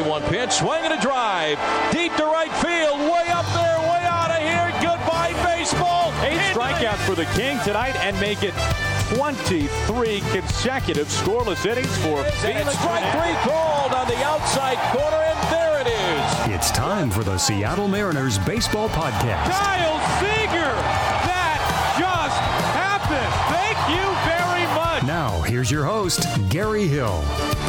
0-1 pitch, swing and a drive, deep to right field, way up there, way out of here. Goodbye, baseball. 8 strikeouts for the King tonight and make it 23 consecutive scoreless innings for Felix. Strike 3 called on the outside corner, and there it is. It's time for the Seattle Mariners Baseball Podcast. Kyle Seager! That just happened! Thank you very much! Now, here's your host, Gary Hill.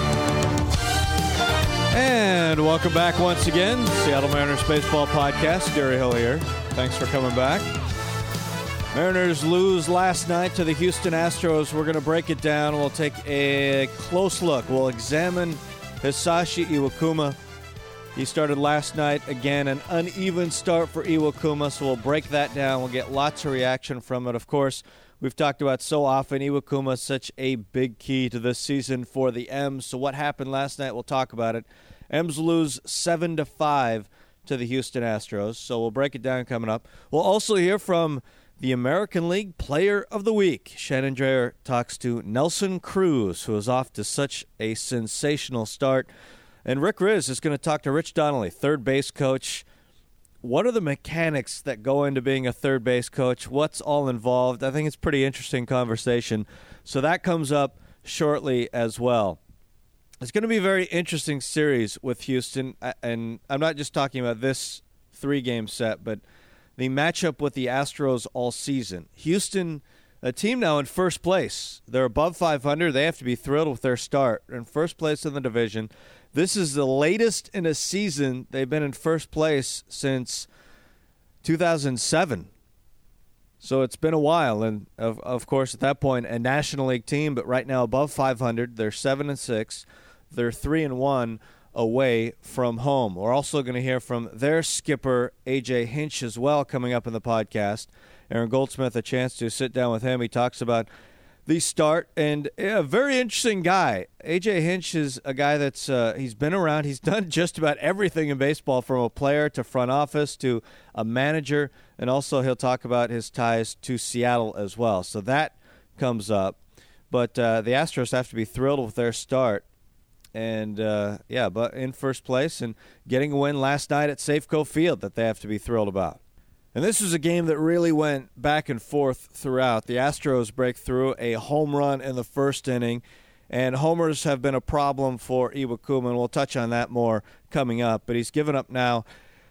And welcome back once again, Seattle Mariners Baseball Podcast. Gary Hill here. Thanks for coming back. Mariners lose last night to the Houston Astros. We're going to break it down. We'll take a close look. We'll examine Hisashi Iwakuma. He started last night. Again, an uneven start for Iwakuma, so we'll break that down. We'll get lots of reaction from it. Of course, we've talked about so often, Iwakuma is such a big key to this season for the M's. So what happened last night, we'll talk about it. M's lose 7-5 to the Houston Astros, so we'll break it down coming up. We'll also hear from the American League Player of the Week. Shannon Drayer talks to Nelson Cruz, who is off to such a sensational start. And Rick Riz is going to talk to Rich Donnelly, third base coach. What are the mechanics that go into being a third base coach? What's all involved? I think it's a pretty interesting conversation. So that comes up shortly as well. It's going to be a very interesting series with Houston. And I'm not just talking about this 3-game set, but the matchup with the Astros all season. Houston, a team now in first place. They're above 500. They have to be thrilled with their start. They're in first place in the division. This is the latest in a season they've been in first place since 2007. So it's been a while. And, of course, at that point, a National League team, but right now above 500. They're 7-6. They're 3-1. Away from home. We're also going to hear from their skipper, A.J. Hinch, as well, coming up in the podcast. Aaron Goldsmith, a chance to sit down with him. He talks about the start, and a very interesting guy. A.J. Hinch is a guy that's he's been around. He's done just about everything in baseball, from a player to front office to a manager, and also he'll talk about his ties to Seattle as well. So that comes up. But the Astros have to be thrilled with their start. And, but in first place and getting a win last night at Safeco Field that they have to be thrilled about. And this was a game that really went back and forth throughout. The Astros break through a home run in the first inning, and homers have been a problem for Iwakuma, and we'll touch on that more coming up. But he's given up now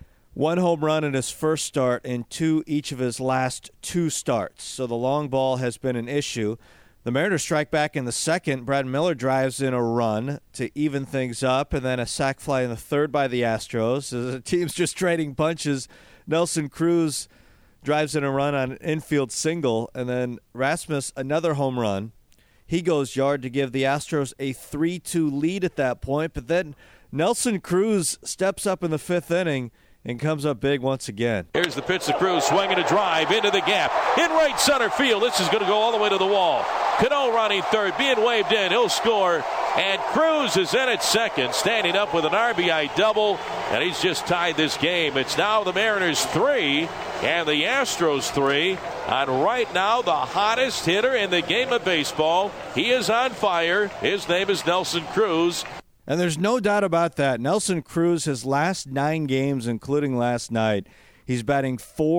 1 home run in his first start and 2 each of his last 2 starts. So the long ball has been an issue. The Mariners strike back in the second. Brad Miller drives in a run to even things up, and then a sac fly in the third by the Astros. The team's just trading punches. Nelson Cruz drives in a run on an infield single, and then Rasmus, another home run. He goes yard to give the Astros a 3-2 lead at that point, but then Nelson Cruz steps up in the 5th inning and comes up big once again. Here's the pitch to Cruz, swinging a drive into the gap. In right center field, this is going to go all the way to the wall. Cano running third, being waved in. He'll score, and Cruz is in at second, standing up with an RBI double, and he's just tied this game. It's now the Mariners 3 and the Astros 3. And right now, the hottest hitter in the game of baseball. He is on fire. His name is Nelson Cruz. And there's no doubt about that. Nelson Cruz, his last 9 games, including last night, he's batting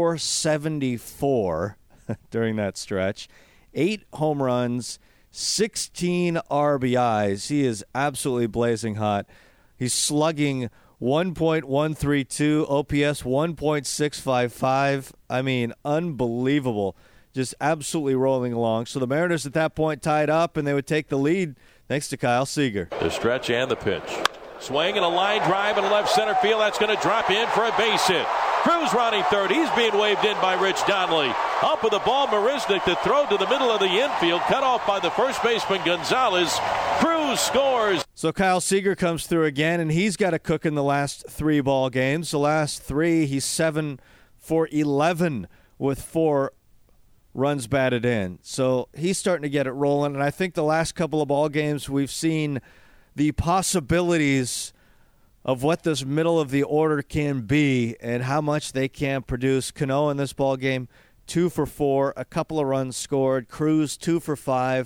.474 during that stretch. 8 home runs, 16 RBIs. He is absolutely blazing hot. He's slugging 1.132, OPS 1.655. I mean, unbelievable. Just absolutely rolling along. So the Mariners at that point tied up, and they would take the lead thanks to Kyle Seager. The stretch and the pitch. Swing and a line drive in left center field. That's going to drop in for a base hit. Cruz rounding third. He's being waved in by Rich Donnelly. Up with the ball, Marisnik to throw to the middle of the infield. Cut off by the first baseman, Gonzalez. Cruz scores. So Kyle Seager comes through again, and he's got to cook in the last 3 ball games. The last 3, he's 7 for 11 with 4 runs batted in. So he's starting to get it rolling, and I think the last couple of ball games we've seen the possibilities of what this middle of the order can be and how much they can produce. Cano in this ball game, 2 for 4, a couple of runs scored. Cruz 2 for 5,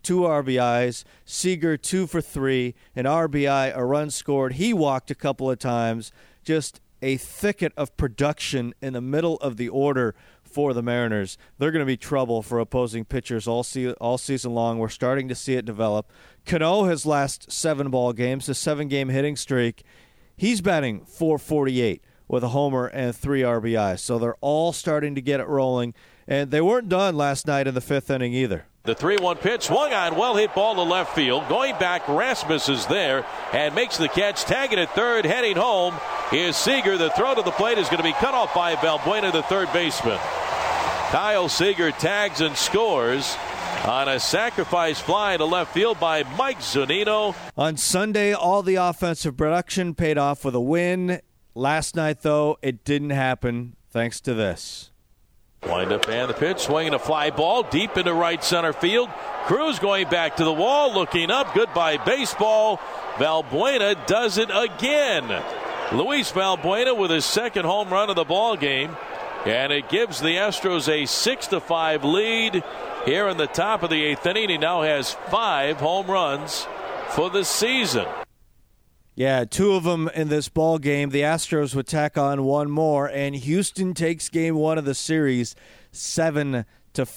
2 RBIs. Seager, 2 for 3. An RBI, a run scored. He walked a couple of times. Just a thicket of production in the middle of the order for the Mariners. They're going to be trouble for opposing pitchers all season long. We're starting to see it develop. Cano has last 7 ball games, a 7-game hitting streak. He's batting .448 with a homer and 3 RBIs. So they're all starting to get it rolling. And they weren't done last night in the 5th inning either. The 3-1 pitch swung on, well hit ball to left field. Going back, Rasmus is there and makes the catch. Tagging at third, heading home is Seager. The throw to the plate is going to be cut off by Valbuena, the third baseman. Kyle Seager tags and scores on a sacrifice fly to left field by Mike Zunino. On Sunday, all the offensive production paid off with a win. Last night, though, it didn't happen thanks to this. Wind up and the pitch, swinging a fly ball deep into right center field. Cruz going back to the wall, looking up. Goodbye baseball. Valbuena does it again. Luis Valbuena with his second home run of the ball game. And it gives the Astros a 6-5 lead here in the top of the 8th inning. He now has 5 home runs for the season. Yeah, 2 of them in this ball game. The Astros would tack on 1 more, and Houston takes game 1 of the series 7-5.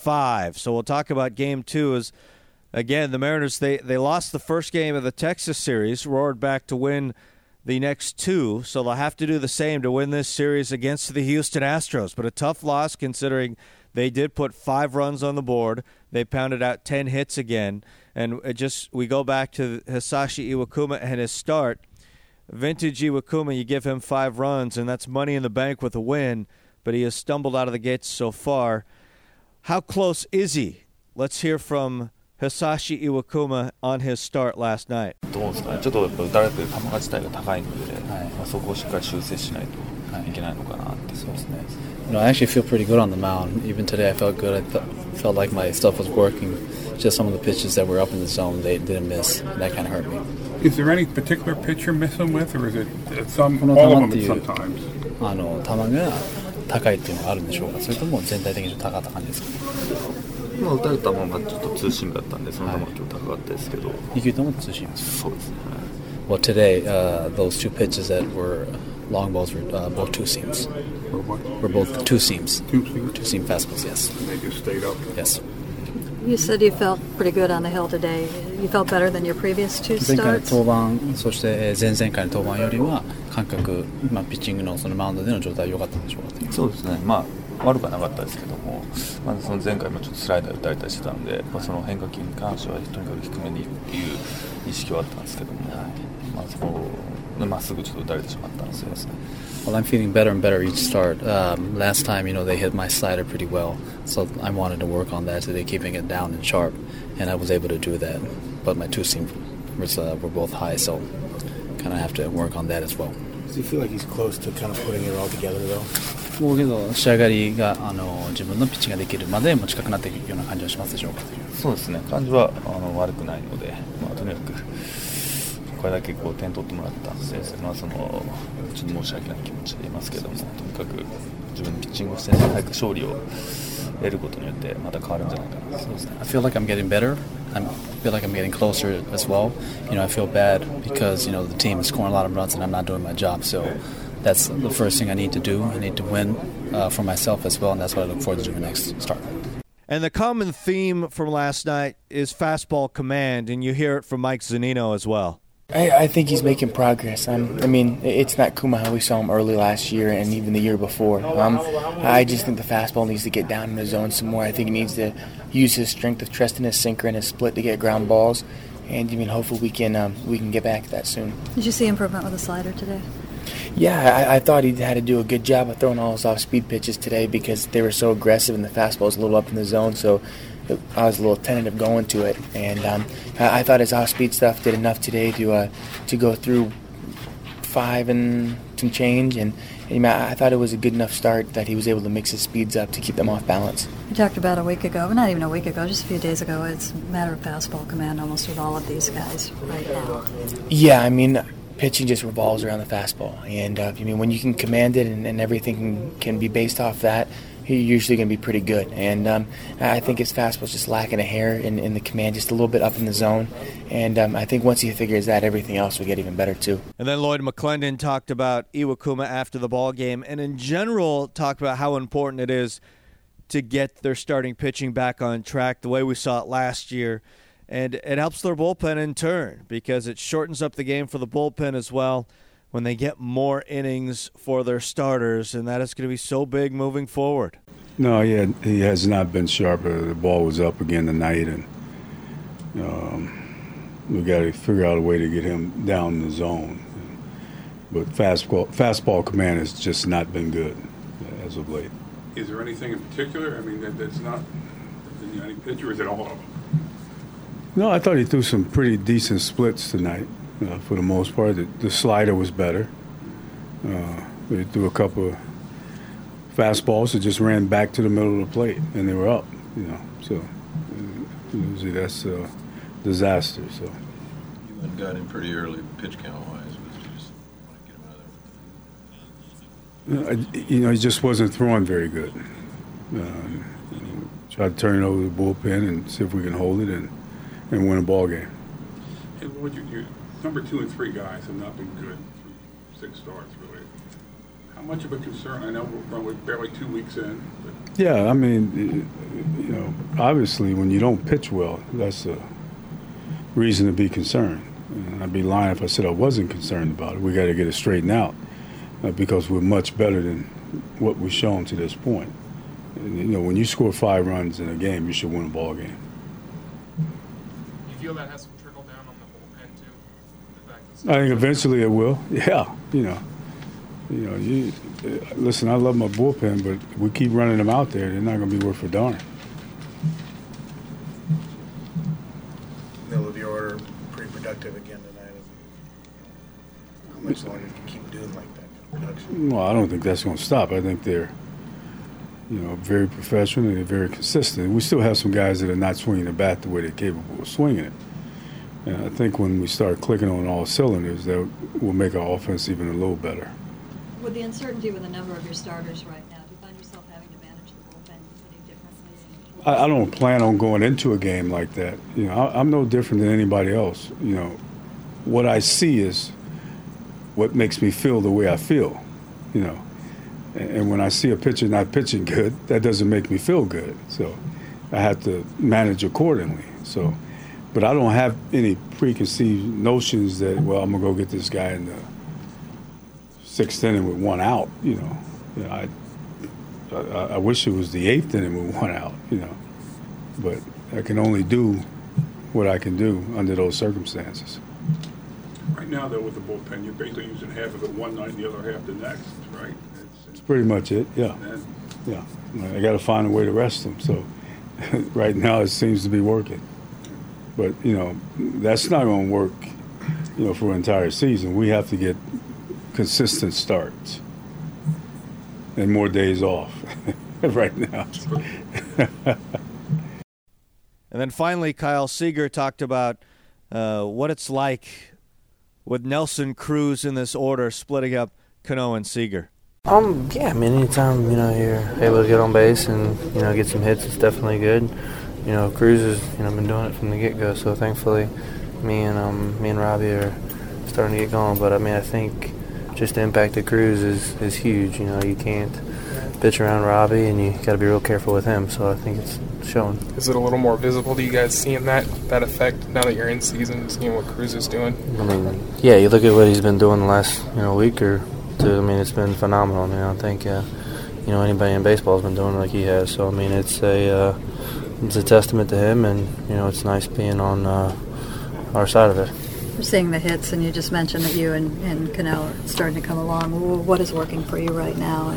So we'll talk about game 2 as, again, the Mariners, they lost the first game of the Texas series, roared back to win the next 2, so they'll have to do the same to win this series against the Houston Astros. But a tough loss considering they did put 5 runs on the board. They pounded out 10 hits again. And we go back to Hisashi Iwakuma and his start. Vintage Iwakuma, you give him 5 runs, and that's money in the bank with a win, but he has stumbled out of the gates so far. How close is he? Let's hear from Hisashi Iwakuma on his start last night. どうですかね。ちょっとやっぱ打たれてる球が自体が高いので、そこをしっかり修正しないといけないのかなって。そうですね。 I actually feel pretty good on the mound. Even today I felt good. I felt like my stuff was working. Just some of the pitches that were up in the zone, they didn't miss. That kind of hurt me. Is there any particular pitch you're missing with, or is it all of them sometimes? 球が高いっていうのがあるんでしょうか。それとも全体的に高かった感じですか。 打たれた球がちょっとツーシームだったんで、その球が今日高かったですけど。 2球ともツーシーム。 そうですね。 Well, today, those 2 pitches that were long balls were both 2 seams. Were both 2 seams. 2 seam fastballs, yes. And they just stayed up. Yes. You said you felt pretty good on the hill today. You felt better than your previous 2 starts? 前回の登板、そして前々回の登板よりは感覚、ピッチングのそのマウンドでの状態良かったんでしょうか。 そうですね。悪くはなかったですけども、その前回もちょっとスライダー打たれたりしてたんで、その変化球に関してはとにかく低めにっていう意識はあったんですけども、そこをまっすぐちょっと打たれてしまったんですよね。 Well, I'm feeling better and better each start. Last time, they hit my slider pretty well, so I wanted to work on that today, keeping it down and sharp, and I was able to do that. But my 2 seam were both high, so kind of have to work on that as well. Does he feel like he's close to kind of putting it all together, though? もうけど仕上がりが自分のピッチングができるまでも近くなっていくような感じはしますでしょうか。 そうですね。感じは悪くないので、とにかくこれだけ点取ってもらった先生のちょっと申し訳ない気持ちでいますけども、とにかく自分のピッチングをして早く勝利を得ることによってまた変わるんじゃないかな。そうですね。 I feel like I'm getting better. I feel like I'm getting closer as well. I feel bad because the team is scoring a lot of runs and I'm not doing my job. So that's the first thing I need to do. I need to win for myself as well, and that's what I look forward to doing next start. And the common theme from last night is fastball command, and you hear it from Mike Zunino as well. I think he's making progress. It's not Kuma how we saw him early last year and even the year before. I just think the fastball needs to get down in the zone some more. I think he needs to use his strength of trusting his sinker and his split to get ground balls. And hopefully we can get back to that soon. Did you see improvement with the slider today? Yeah, I thought he had to do a good job of throwing all his off-speed pitches today because they were so aggressive and the fastball was a little up in the zone. So I was a little tentative going to it, and I thought his off-speed stuff did enough today to go through 5 and some change, and I thought it was a good enough start that he was able to mix his speeds up to keep them off balance. We talked about a week ago, but not even a week ago, just a few days ago, it's a matter of fastball command almost with all of these guys right now. Yeah, pitching just revolves around the fastball, and when you can command it and everything can be based off that, you're usually going to be pretty good. And I think his fastball's just lacking a hair in the command, just a little bit up in the zone. And I think once he figures that, everything else will get even better too. And then Lloyd McClendon talked about Iwakuma after the ball game, and in general talked about how important it is to get their starting pitching back on track the way we saw it last year. And it helps their bullpen in turn because it shortens up the game for the bullpen as well when they get more innings for their starters, and that is going to be so big moving forward. No, he has not been sharp. The ball was up again tonight, and we got to figure out a way to get him down in the zone. But fastball command has just not been good as of late. Is there anything in particular? I mean, that's not any pitcher, or is it all of them? No, I thought he threw some pretty decent splits tonight. For the most part, the slider was better. He threw a couple of fastballs that just ran back to the middle of the plate, and they were up. So usually that's a disaster. So you went got him pretty early, pitch count wise. But you just want to get him another. He just wasn't throwing very good. Tried to turn it over to the bullpen and see if we can hold it and win a ball game. Hey, Lloyd, your number 2 and 3 guys have not been good through 6 starts, really. How much of a concern? I know we're barely 2 weeks in. But. Yeah, I mean, obviously when you don't pitch well, that's a reason to be concerned. And I'd be lying if I said I wasn't concerned about it. We got to get it straightened out because we're much better than what we've shown to this point. And, when you score 5 runs in a game, you should win a ball game. You feel that has some trickle down on the bullpen too? I think eventually it will. Yeah, listen, I love my bullpen, but we keep running them out there. They're not going to be worth a darn. Middle of the order, pretty productive again tonight. How much longer can you keep doing like that production? Well, I don't think that's going to stop. I think they're, very professional and they're very consistent. We still have some guys that are not swinging the bat the way they're capable of swinging it. And I think when we start clicking on all cylinders, that will make our offense even a little better. With the uncertainty with the number of your starters right now, do you find yourself having to manage the bullpen any differently? I don't plan on going into a game like that. I'm no different than anybody else. What I see is what makes me feel the way I feel, And when I see a pitcher not pitching good, that doesn't make me feel good. So I have to manage accordingly. But I don't have any preconceived notions that, well, I'm going to go get this guy in the 6th inning with 1 out, I wish it was the 8th inning with 1 out, But I can only do what I can do under those circumstances. Right now, though, with the bullpen, you're basically using half of it one night and the other half the next, right? It's pretty much it, yeah. Yeah. I got to find a way to rest them. So right now it seems to be working. But, that's not going to work, for an entire season. We have to get consistent starts and more days off right now. And then finally, Kyle Seager talked about what it's like with Nelson Cruz in this order, splitting up Cano and Seager. Yeah, I mean, anytime, you're able to get on base and, get some hits, it's definitely good. Cruz has, been doing it from the get-go, so thankfully me and Robbie are starting to get going. But, I think just the impact of Cruz is huge. You can't pitch around Robbie, and you got to be real careful with him, so I think it's showing. Is it a little more visible to you guys seeing that effect now that you're in season, seeing what Cruz is doing? Yeah, you look at what he's been doing the last, week or two. It's been phenomenal. I don't think, anybody in baseball has been doing it like he has. So, it's a testament to him, and, it's nice being on our side of it. We're seeing the hits, and you just mentioned that you and Cano are starting to come along. What is working for you right now?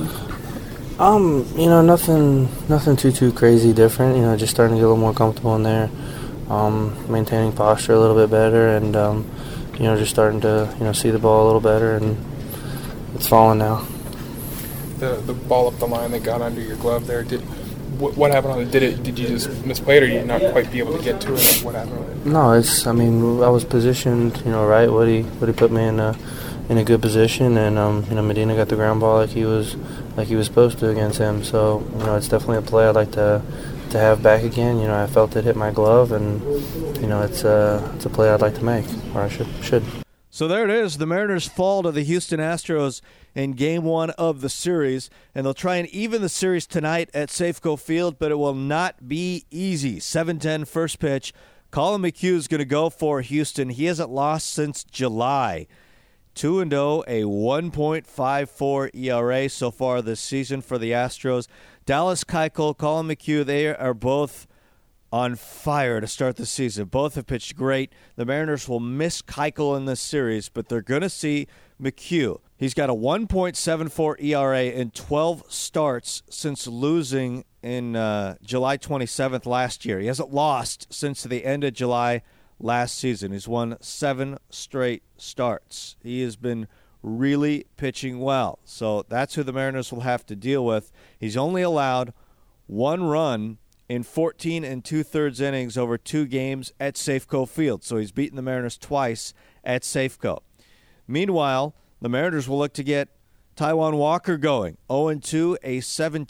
Nothing too crazy different. Just starting to get a little more comfortable in there, maintaining posture a little bit better, and just starting to see the ball a little better, and it's falling now. The ball up the line that got under your glove there, What happened? Did you just misplay it, or did you not quite be able to get to it? What happened? No, I was positioned, right. What he put me in a good position, and Medina got the ground ball like he was supposed to against him. So it's definitely a play I'd like to have back again. I felt it hit my glove, and it's a play I'd like to make, or I should. So there it is. The Mariners fall to the Houston Astros in Game 1 of the series, and they'll try and even the series tonight at Safeco Field, but it will not be easy. 7:10 first pitch. Colin McHugh is going to go for Houston. He hasn't lost since July. 2-0, a 1.54 ERA so far this season for the Astros. Dallas Keuchel, Colin McHugh, they are both on fire to start the season. Both have pitched great. The Mariners will miss Keuchel in this series, but they're going to see McHugh. He's got a 1.74 ERA in 12 starts since losing in July 27th last year. He hasn't lost since the end of July last season. He's won 7 straight starts. He has been really pitching well. So that's who the Mariners will have to deal with. He's only allowed 1 run in 14 2/3 innings over 2 games at Safeco Field. So he's beaten the Mariners twice at Safeco. Meanwhile, the Mariners will look to get Taijuan Walker going. 0-2, a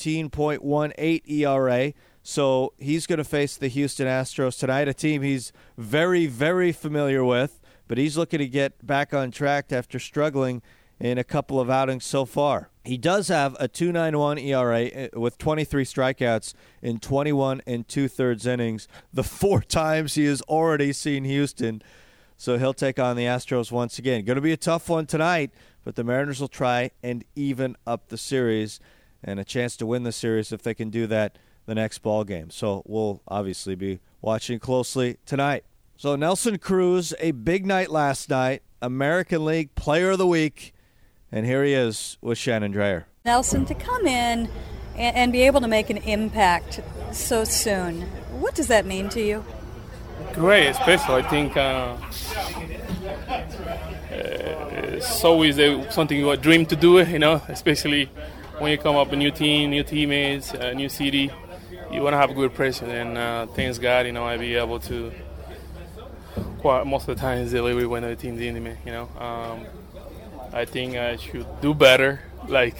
17.18 ERA. So he's going to face the Houston Astros tonight, a team he's very, very familiar with, but he's looking to get back on track after struggling in a couple of outings so far. He does have a 2.91 ERA with 23 strikeouts in 21 2/3 innings, the 4 times he has already seen Houston. So he'll take on the Astros once again. Going to be a tough one tonight, but the Mariners will try and even up the series and a chance to win the series if they can do that the next ball game. So we'll obviously be watching closely tonight. So Nelson Cruz, a big night last night, American League Player of the Week, and here he is with Shannon Dreyer. Nelson, to come in and be able to make an impact so soon, what does that mean to you? Great, special. I think it's always something you dream to do, especially when you come up a new team, new teammates, new city. You want to have a good impression, and thanks God, I be able to quite most of the times deliver when the team's in me, I think I should do better, but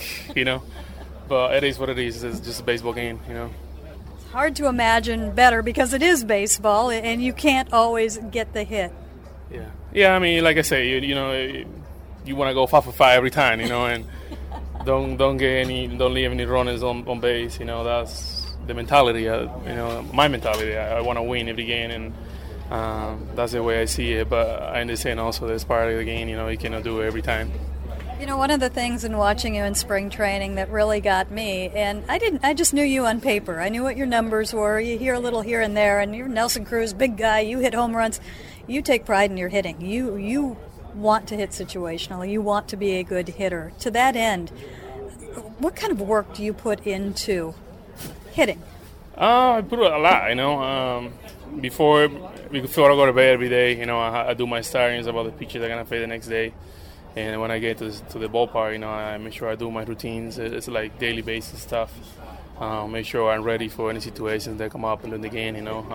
it is what it is. It's just a baseball game, It's hard to imagine better because it is baseball, and you can't always get the hit. Yeah. I mean, like I say, you want to go 5 for 5 every time, and don't leave any runners on base. That's the mentality. My mentality. I want to win every game, and that's the way I see it. But I understand also that's part of the game. You cannot do it every time. One of the things in watching you in spring training that really got me, and I just knew you on paper. I knew what your numbers were. You hear a little here and there, and you're Nelson Cruz, big guy. You hit home runs. You take pride in your hitting. You want to hit situationally. You want to be a good hitter. To that end, what kind of work do you put into hitting? I put a lot, Before I go to bed every day, I do my startings about the pitches I'm going to play the next day. And when I get to the ballpark, I make sure I do my routines. It's like daily basis stuff. Make sure I'm ready for any situations that come up in the game,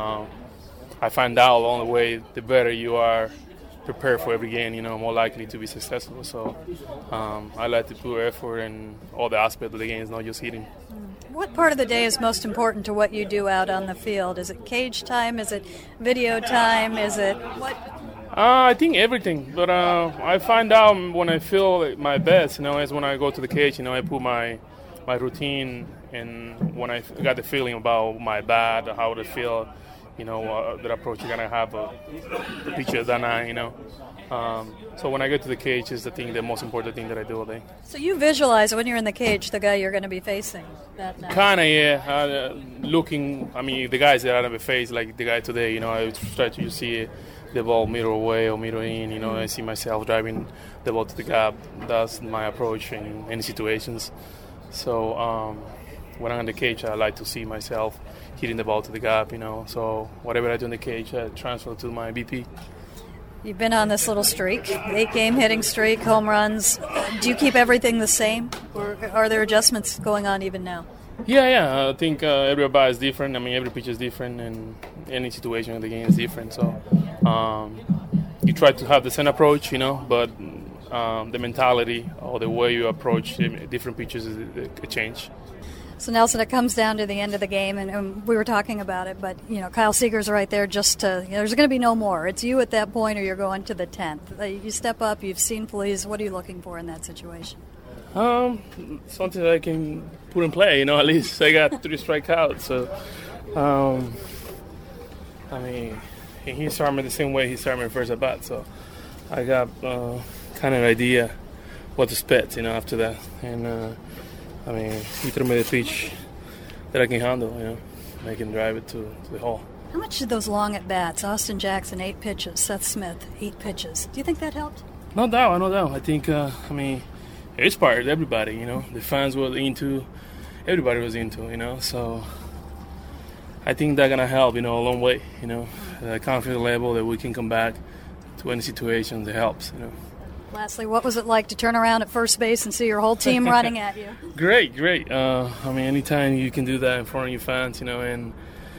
I find out along the way, the better you are prepared for every game, more likely to be successful. So I like to put effort in all the aspects of the game, not just hitting. What part of the day is most important to what you do out on the field? Is it cage time? Is it video time? Is it what? I think everything, but I find out when I feel my best, is when I go to the cage, I put my routine, and when I got the feeling about my bat, how to feel, the approach you're going to have the pitcher that night, So when I get to the cage is the most important thing that I do all day. So you visualize when you're in the cage the guy you're going to be facing that night? Kind of, yeah. Looking, the guys that I never face, like the guy today, I try to see the ball middle away or middle in, I see myself driving the ball to the gap. That's my approach in any situations. So when I'm in the cage, I like to see myself hitting the ball to the gap, So whatever I do in the cage, I transfer to my BP. You've been on this little streak, 8-game hitting streak, home runs. Do you keep everything the same, or are there adjustments going on even now? Yeah. I think every bat is different. I mean, every pitch is different, and any situation in the game is different. So you try to have the same approach, but the mentality or the way you approach different pitches is a change. So, Nelson, it comes down to the end of the game, and we were talking about it, but, Kyle Seager's right there just to, there's going to be no more. It's you at that point or you're going to the 10th. You step up, you've seen Feliz. What are you looking for in that situation? Something that I can put in play, at least I got 3 strikeouts. So, I mean, he started me the same way he started me first at bat, so I got kind of an idea what to expect, after that. And, I mean, he threw me the pitch that I can handle, I can drive it to the hole. How much did those long at-bats, Austin Jackson, 8 pitches, Seth Smith, 8 pitches, do you think that helped? No doubt. I think, it inspired everybody, The fans were into, everybody was into, So I think that's going to help, a long way, The confidence level that we can come back to any situation that helps, Lastly, what was it like to turn around at first base and see your whole team running at you? Great. Anytime you can do that in front of your fans, and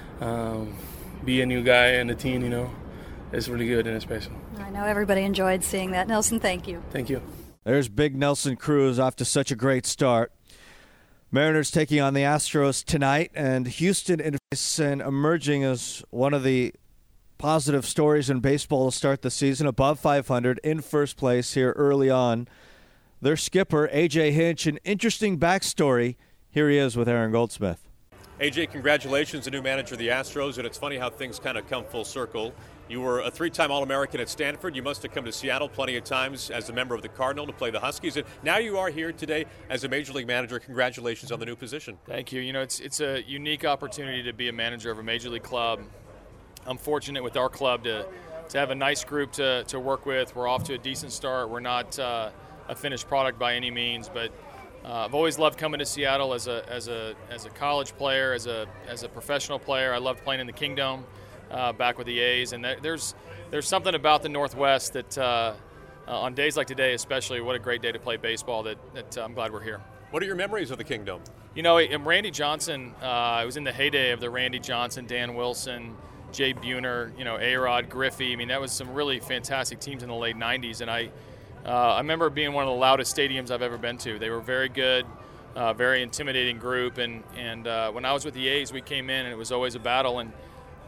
be a new guy in the team, it's really good and it's special. I know everybody enjoyed seeing that. Nelson, thank you. Thank you. There's big Nelson Cruz off to such a great start. Mariners taking on the Astros tonight, and Houston emerging as one of the positive stories in baseball to start the season, above 500, in first place here early on. Their skipper, A.J. Hinch, an interesting backstory. Here he is with Aaron Goldsmith. A.J., congratulations, the new manager of the Astros, and it's funny how things kind of come full circle. You were a 3-time All-American at Stanford. You must have come to Seattle plenty of times as a member of the Cardinal to play the Huskies, and now you are here today as a Major League manager. Congratulations on the new position. Thank you. It's a unique opportunity to be a manager of a Major League club. I'm fortunate with our club to have a nice group to work with. We're off to a decent start. We're not a finished product by any means, but I've always loved coming to Seattle as a college player, as a professional player. I loved playing in the Kingdom back with the A's, and there's something about the Northwest that on days like today, especially, what a great day to play baseball. That I'm glad we're here. What are your memories of the Kingdom? Randy Johnson. It was in the heyday of the Randy Johnson, Dan Wilson, Jay Buhner, A-Rod, Griffey. That was some really fantastic teams in the late 90s, and I remember it being one of the loudest stadiums I've ever been to. They were very good, very intimidating group, and when I was with the A's, we came in, and it was always a battle, and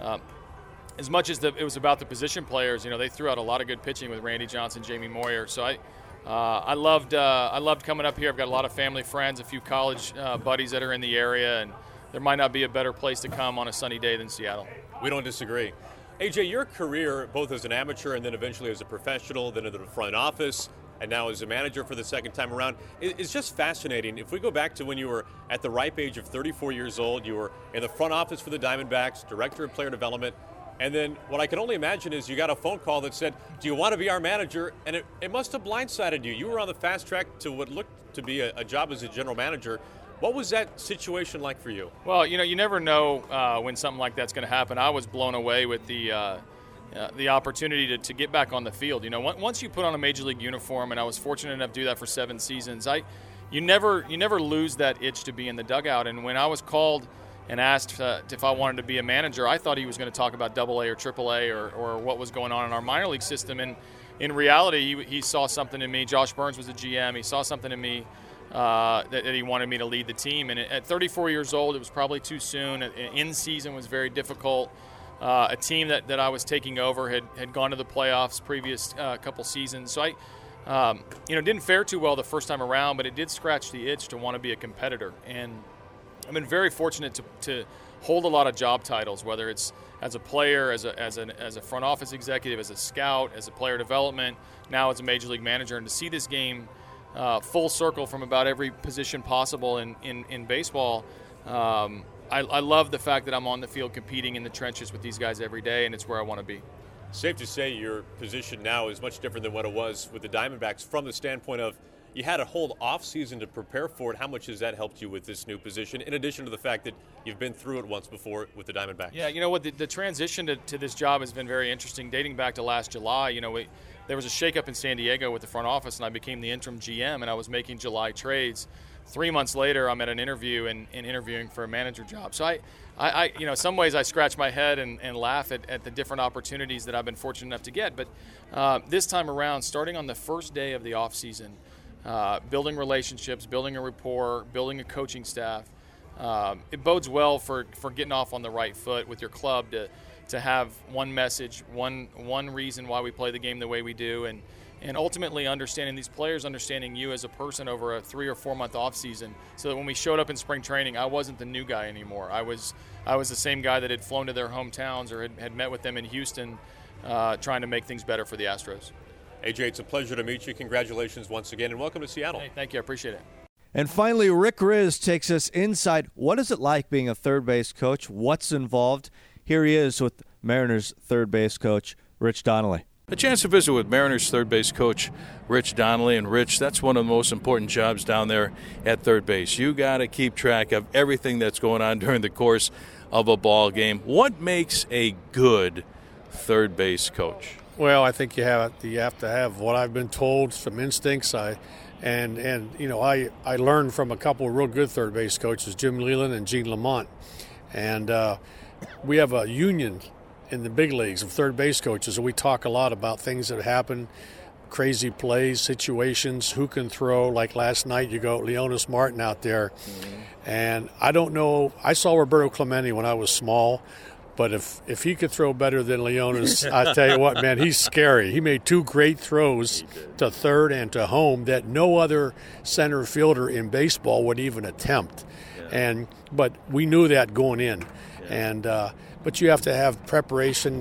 as much as it was about the position players, they threw out a lot of good pitching with Randy Johnson, Jamie Moyer, so I loved coming up here. I've got a lot of family friends, a few college buddies that are in the area, and there might not be a better place to come on a sunny day than Seattle. We don't disagree. AJ, your career, both as an amateur and then eventually as a professional, then in the front office, and now as a manager for the second time around, is just fascinating. If we go back to when you were at the ripe age of 34 years old, you were in the front office for the Diamondbacks, director of player development, and then what I can only imagine is you got a phone call that said, do you want to be our manager? And it must have blindsided you. You were on the fast track to what looked to be a job as a general manager. What was that situation like for you? Well, you never know when something like that's going to happen. I was blown away with the opportunity to get back on the field. Once you put on a Major League uniform, and I was fortunate enough to do that for 7 seasons, you never lose that itch to be in the dugout. And when I was called and asked if I wanted to be a manager, I thought he was going to talk about AA or AAA or what was going on in our minor league system. And in reality, he saw something in me. Josh Burns was the GM. He saw something in me that he wanted me to lead the team. And at 34 years old, it was probably too soon. In season was very difficult. A team that I was taking over had gone to the playoffs previous couple seasons. So I didn't fare too well the first time around, but it did scratch the itch to want to be a competitor. And I've been very fortunate to hold a lot of job titles, whether it's as a player, as a front office executive, as a scout, as a player development, now as a Major League manager. And to see this game full circle from about every position possible in baseball, I love the fact that I'm on the field competing in the trenches with these guys every day, and it's where I want to be. Safe to say your position now is much different than what it was with the Diamondbacks from the standpoint of you had a whole off-season to prepare for it. How much has that helped you with this new position, in addition to the fact that you've been through it once before with the Diamondbacks? Yeah, you know what, the transition to this job has been very interesting. Dating back to last July, there was a shakeup in San Diego with the front office, and I became the interim GM, and I was making July trades 3 months later, I'm at an interview and interviewing for a manager job. So I in some ways I scratch my head and laugh at the different opportunities that I've been fortunate enough to get. But this time around, starting on the first day of the off season, building relationships, building a rapport, building a coaching staff, it bodes well for getting off on the right foot with your club to have one message, one reason why we play the game the way we do, and ultimately understanding these players, understanding you as a person over a 3 or 4 month off season, so that when we showed up in spring training, I wasn't the new guy anymore. I was the same guy that had flown to their hometowns or had met with them in Houston, trying to make things better for the Astros. AJ, it's a pleasure to meet you. Congratulations once again, and welcome to Seattle. Hey, thank you. I appreciate it. And finally, Rick Riz takes us inside. What is it like being a third base coach? What's involved? Here he is with Mariners third base coach Rich Donnelly. A chance to visit with Mariners third base coach Rich Donnelly. And Rich, that's one of the most important jobs down there at third base. You got to keep track of everything that's going on during the course of a ball game. What makes a good third base coach? Well, I think you have to have what I've been told, some instincts. I learned from a couple of real good third base coaches, Jim Leland and Gene Lamont, and we have a union in the big leagues of third base coaches, and we talk a lot about things that happen, crazy plays, situations, who can throw. Like last night, you go Leonys Martin out there, and I don't know. I saw Roberto Clemente when I was small, but if he could throw better than Leonys, I tell you what, man, he's scary. He made 2 great throws to third and to home that no other center fielder in baseball would even attempt, but we knew that going in, and. But you have to have preparation.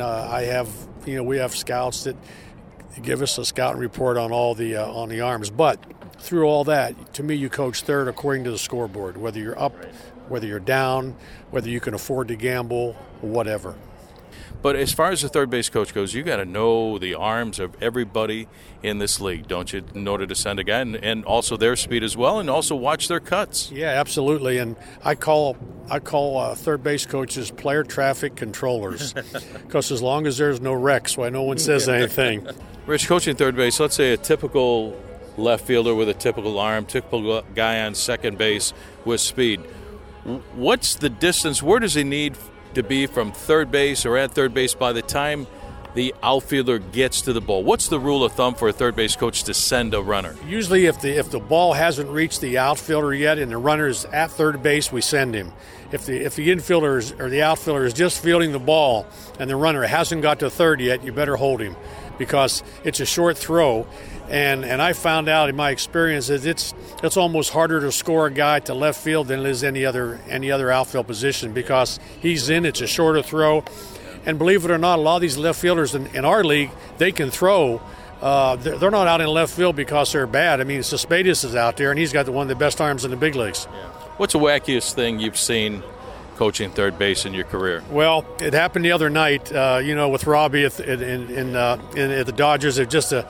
We have scouts that give us a scouting report on all on the arms. But through all that, to me, you coach third according to the scoreboard. Whether you're up, whether you're down, whether you can afford to gamble, whatever. But as far as the third base coach goes, you got to know the arms of everybody in this league, don't you, in order to send a guy, and also their speed as well, and also watch their cuts. Yeah, absolutely. And I call third base coaches player traffic controllers, because as long as there's no wrecks, why no one says anything. Rich, coaching third base, let's say a typical left fielder with a typical arm, typical guy on second base with speed. What's the distance? Where does he need to be from third base or at third base by the time the outfielder gets to the ball? What's the rule of thumb for a third base coach to send a runner? Usually if the ball hasn't reached the outfielder yet and the runner's at third base, we send him. If the infielder or the outfielder is just fielding the ball and the runner hasn't got to third yet, you better hold him, because it's a short throw. And I found out in my experience that it's almost harder to score a guy to left field than it is any other outfield position, because he's in, it's a shorter throw. And believe it or not, a lot of these left fielders in our league, they can throw. They're not out in left field because they're bad. I mean, Cespedes is out there, and he's got one of the best arms in the big leagues. Yeah. What's the wackiest thing you've seen coaching third base in your career? Well, it happened the other night, with Robbie at the Dodgers. It's just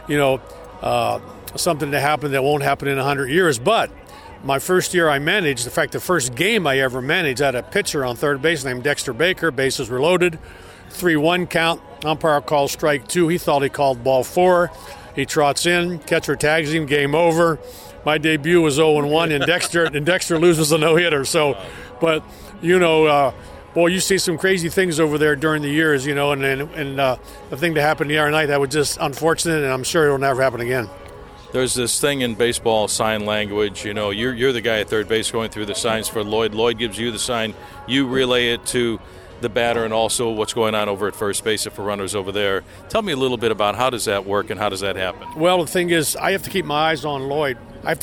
something that happened that won't happen in 100 years. But my first year I managed, in fact, the first game I ever managed, I had a pitcher on third base named Dexter Baker. Bases were loaded. 3-1 count. Umpire calls strike 2. He thought he called ball 4. He trots in. Catcher tags him. Game over. My debut was 0-1, and Dexter loses a no-hitter. So, but, boy, you see some crazy things over there during the years, and the thing that happened the other night, that was just unfortunate, and I'm sure it will never happen again. There's this thing in baseball, sign language. You're the guy at third base going through the signs for Lloyd. Lloyd gives you the sign. You relay it to the batter, and also what's going on over at first base for runners over there. Tell me a little bit about how does that work and how does that happen? Well, the thing is, I have to keep my eyes on Lloyd.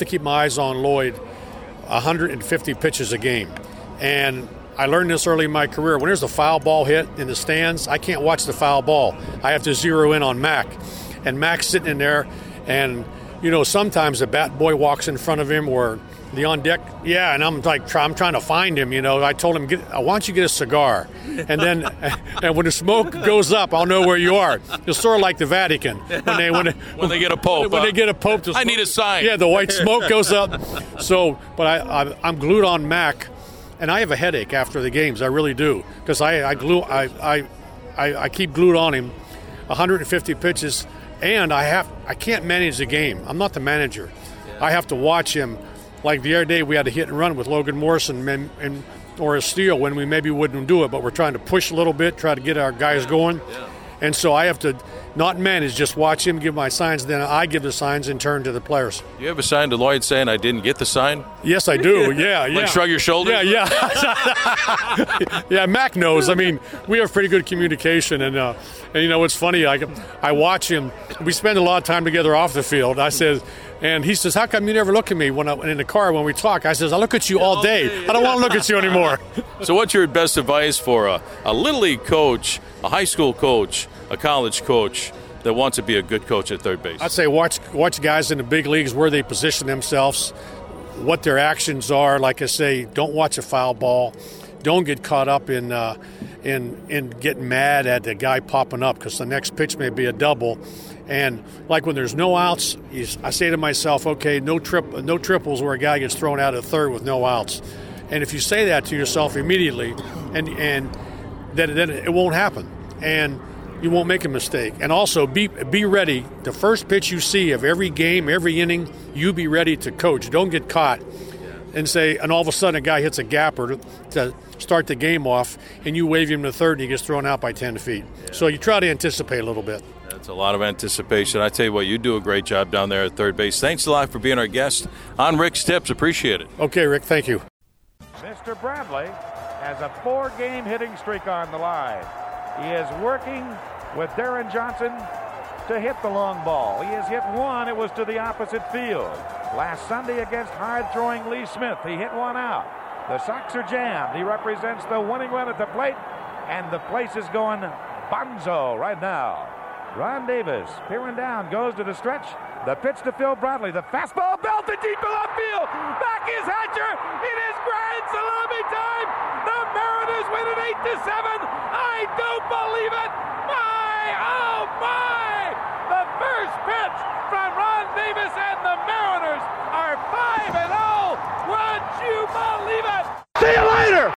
150 pitches a game. And I learned this early in my career. When there's a foul ball hit in the stands, I can't watch the foul ball. I have to zero in on Mac. And Mac's sitting in there, and, sometimes a bat boy walks in front of him or the on deck, and I'm trying to find him, I told him, why don't you get a cigar? And then and when the smoke goes up, I'll know where you are. It's sort of like the Vatican. When they get a pope. When they get a pope. I need a sign. Yeah, the white smoke goes up. So, but I'm glued on Mac, and I have a headache after the games. I really do, because I keep glued on him 150 pitches, and I can't manage the game. I'm not the manager. I have to watch him Like the other day, we had a hit and run with Logan Morrison or a steal when we maybe wouldn't do it, but we're trying to push a little bit, try to get our guys going. Yeah. And so I have to not manage, just watch him give my signs, then I give the signs in turn to the players. Do you have a sign to Lloyd saying I didn't get the sign? Yes, I do. Yeah. Like shrug your shoulders? Yeah. Yeah, Mac knows. I mean, we have pretty good communication, and you know, it's funny. I watch him. We spend a lot of time together off the field. And he says, how come you never look at me when in the car when we talk? I says, I look at you all day. I don't want to look at you anymore. So what's your best advice for a Little League coach, a high school coach, a college coach that wants to be a good coach at third base? I'd say watch guys in the big leagues, where they position themselves, what their actions are. Like I say, don't watch a foul ball. Don't get caught up in getting mad at the guy popping up, because the next pitch may be a double. And like when there's no outs, I say to myself, okay, no triples where a guy gets thrown out at third with no outs. And if you say that to yourself immediately, and then it won't happen, and you won't make a mistake. And also be ready. The first pitch you see of every game, every inning, you be ready to coach. Don't get caught and all of a sudden a guy hits a gapper to start the game off, and you wave him to third and he gets thrown out by 10 feet. Yeah. So you try to anticipate a little bit. That's a lot of anticipation. I tell you what, you do a great job down there at third base. Thanks a lot for being our guest on Rick's Tips. Appreciate it. Okay, Rick, thank you. Mr. Bradley has a 4-game hitting streak on the line. He is working with Darren Johnson to hit the long ball. He has hit one. It was to the opposite field. Last Sunday against hard-throwing Lee Smith, he hit one out. The Sox are jammed. He represents the winning run at the plate, and the place is going bonzo right now. Ron Davis peering down, goes to the stretch. The pitch to Phil Bradley. The fastball belted deep in left field. Back is Hatcher. It is grand salami time. The Mariners win it 8-7. I don't believe it. Oh my! The first pitch from Ron Davis, and the Mariners are 5-0. Would you believe it? See you later.